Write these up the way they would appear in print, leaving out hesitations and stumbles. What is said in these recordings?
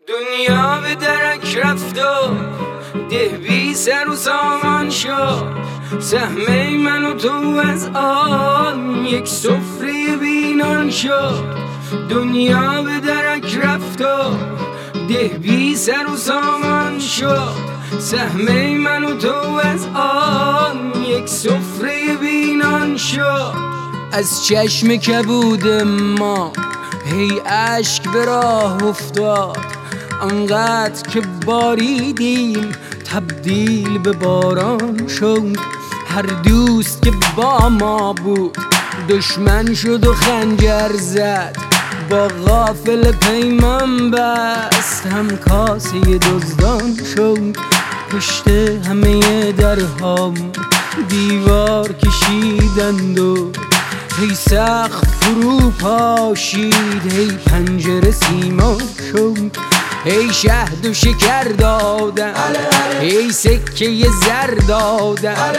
دنیا به درک رفت و ده بی سر و سامان شد، سهم من و تو از آن یک سفره بینان شد. دنیا به درک رفت و ده بی سر و سامان شد، سهم من و تو از آن یک سفره بینان شد. از چشم کبود ما هی اشک به راه افتاد، انقدر که باریدیم تبدیل به باران شد. هر دوست که با ما بود دشمن شد و خنجر زد، با غافل پیمان بست هم کاسه دزدان شد. پشت همه درهام دیوار کشیدند و هی سقف فرو پاشید، هی پنجره سیمان شد. هی شهد و شکر دادن، هی سکه زر دادن،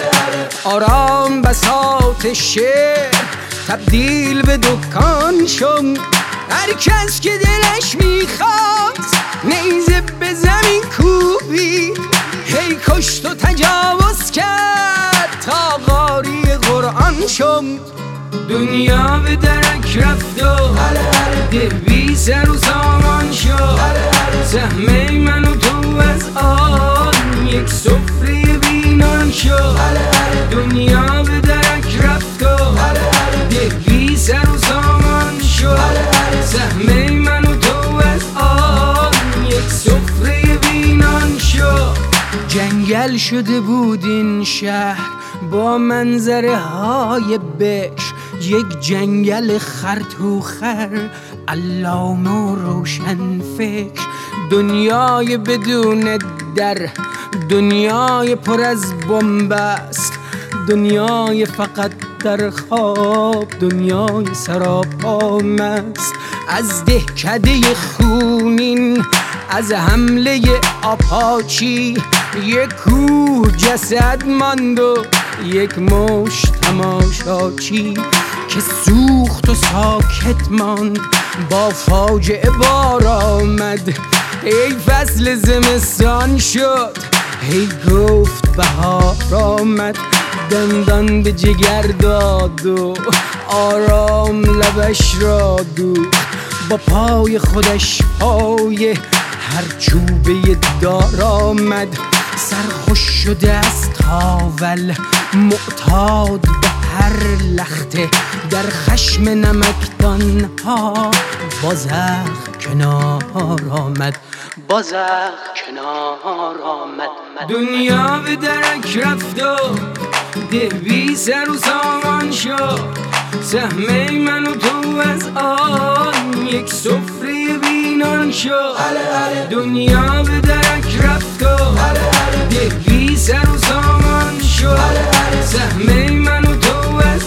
آرام بساط شعر تبدیل به دکان شد. هر کس که دلش میخواست نیزه به زمین کوبید، هی کشت و تجاوز کرد تا قاری قرآن شد. دنیا به درک رفت و ده بی سر و سامان شد، سهم من و تو از آن یک سفره بینان شد. دنیا به درک رفت و ده بی سر و سامان شد، سهم من و تو از آن یک سفره بینان شد. جنگل شده بود این شهر با منظره های بکر، یک جنگل خرطوخر علامه و روشن فکر. دنیای بدون در، دنیای پر از بنبست، دنیای فقط در خواب، دنیای سراپا مست. از دهکده خونین، از حمله آپاچی، یک کوه جسد ماند و یک مشت تماشاچی که سوخت و ساکت ماند. با فاجعه بار آمد، ای فصل زمستان شد، هی گفت بهار آمد. دندان به جگر داد و آرام لبش را دوخت، با پای خودش پای هر چوبه دار آمد. سرخوش شده از تاول، معتاد به هر لخته، در خشم نمکدان ها با زخم کنار آمد، با زخم کنار آمد. دنیا به درک رفت و ده بی سر و سامان شد، سهم من و تو از آن یک سفره بینان شد. دنیا به درک رفت و ده بی سر و سامان شد، سهم من و تو از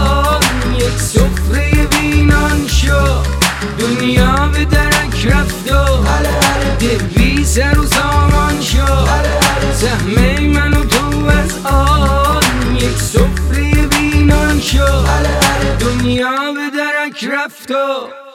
آن یک سفره بینان شد. دنیا به درک رفت و ده بی سر و سامان شد، سهم من و تو از آن یک سفره بینان شد. دنیا به درک رفت و